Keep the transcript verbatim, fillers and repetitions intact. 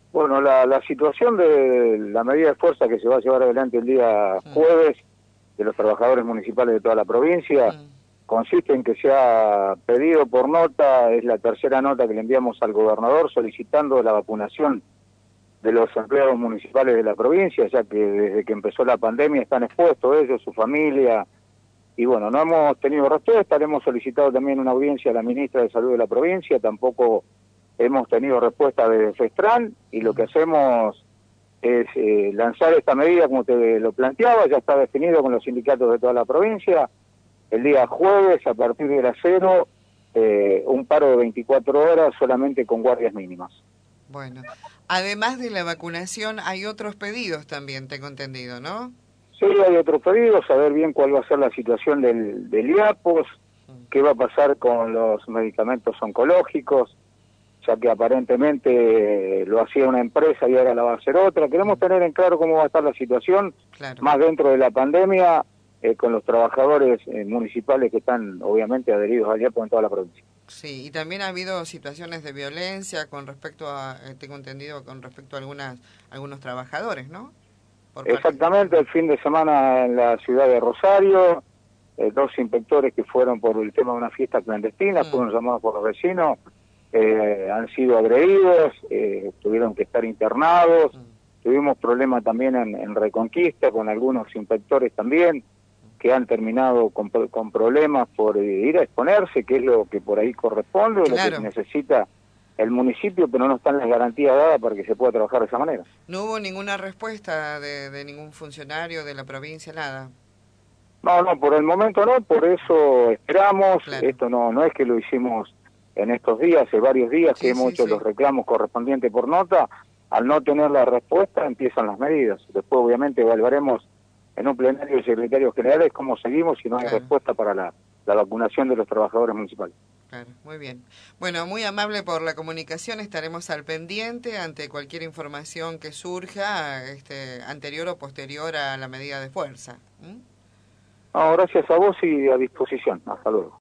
Bueno, la, la situación de la medida de fuerza que se va a llevar adelante el día jueves de los trabajadores municipales de toda la provincia Mm. consiste en que se ha pedido por nota, es la tercera nota que le enviamos al gobernador solicitando la vacunación de los empleados municipales de la provincia, ya que desde que empezó la pandemia están expuestos ellos, su familia, y bueno, no hemos tenido respuesta, le hemos solicitado también una audiencia a la ministra de Salud de la provincia, tampoco hemos tenido respuesta de FESTRAN, y lo que hacemos es eh, lanzar esta medida como te lo planteaba, ya está definido con los sindicatos de toda la provincia, el día jueves a partir de las cero, eh, un paro de veinticuatro horas solamente con guardias mínimas. Bueno, además de la vacunación hay otros pedidos también, tengo entendido, ¿no? Sí, hay otros pedidos, saber bien cuál va a ser la situación del, del IAPOS, qué va a pasar con los medicamentos oncológicos, ya que aparentemente lo hacía una empresa y ahora la va a hacer otra. Queremos tener en claro cómo va a estar la situación, Claro. más dentro de la pandemia, eh, con los trabajadores eh, municipales que están obviamente adheridos al IAPOS en toda la provincia. Sí, y también ha habido situaciones de violencia con respecto a, eh, tengo entendido, con respecto a algunas, algunos trabajadores, ¿no? Por parte de... Exactamente, el fin de semana en la ciudad de Rosario, eh, dos inspectores que fueron por el tema de una fiesta clandestina, Mm. fueron llamados por los vecinos, eh, han sido agredidos, eh, tuvieron que estar internados, Mm. tuvimos problemas también en, en Reconquista con algunos inspectores también, que han terminado con, con problemas por eh, ir a exponerse, que es lo que por ahí corresponde, o lo que Claro. necesita el municipio, pero no están las garantías dadas para que se pueda trabajar de esa manera. No hubo ninguna respuesta de, de ningún funcionario de la provincia, nada. No, no, por el momento no, por eso esperamos, Claro. esto no no es que lo hicimos en estos días, hace varios días que Sí, hemos sí, hecho los sí. reclamos correspondientes por nota, al no tener la respuesta empiezan las medidas, después obviamente evaluaremos en un plenario de secretarios generales cómo seguimos si no hay Claro, respuesta para la, la vacunación de los trabajadores municipales. claro, muy bien. Bueno, muy amable por la comunicación, estaremos al pendiente ante cualquier información que surja, este, anterior o posterior a la medida de fuerza. ¿Mm? No, gracias a vos y a disposición, hasta luego.